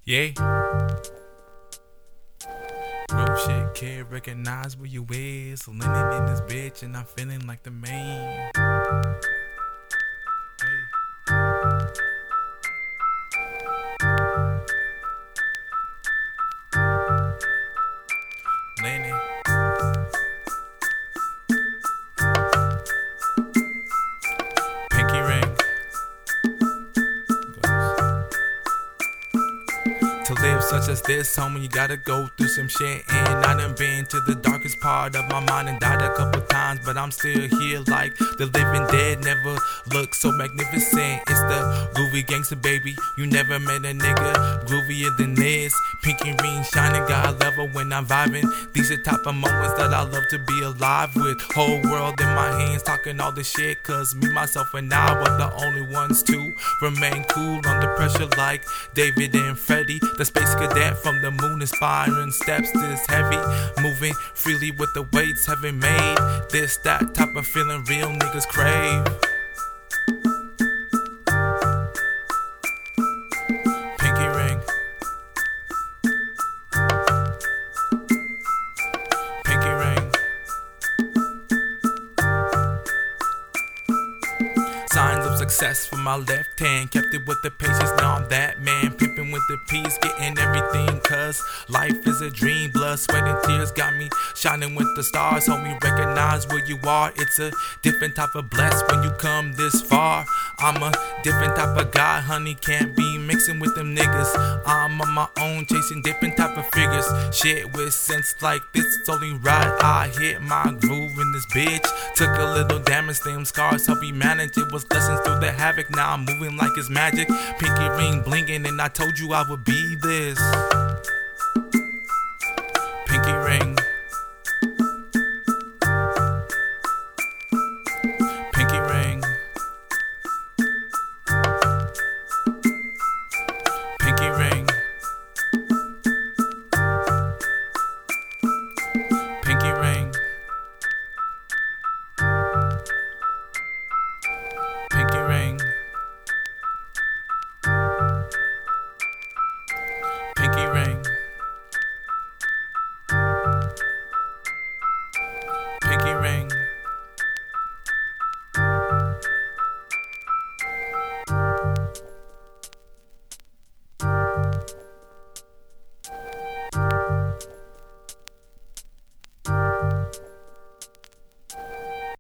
Yeah. Real shit, can't recognize where you is. So landing in this bitch and I'm feeling like the man. Hey. Landing. Pinky ring. To live such as this, homie, you gotta go through some shit. And I done been to the darkest part of my mind and died a couple times, but I'm still here like the living dead. Never look so magnificent. It's the groovy gangster, baby. You never met a nigga groovier than this. Pinky ring shining, got a level when I'm vibing. These are type of moments that I love to be alive with. Whole world in my hands, talking all this shit. Cause me, myself, and I were the only ones to remain cool under pressure like David and Freddie. The space cadet from the moon, inspiring steps this heavy, moving freely with the weights heaven made. This, that type of feeling real niggas crave. Pinky ring. Pinky ring. Signs of success from my left hand, kept it with the patience, now I'm that man. Pimping with the peace, getting everything, cause life is a dream. Blood, sweat, and tears got me shining with the stars. Homie, recognize where you are. It's a different type of bless when you come this far. I'm a different type of guy, honey, can't be mixing with them niggas. I'm on my own, chasing different type of figures. Shit with sense like this, it's only right. I hit my groove in this bitch. Took a little damage, them scars help me manage. It was lessons through the havoc, now I'm moving like it's magic. Pinky ring blinging, and I told you I would be this. Pinky ring.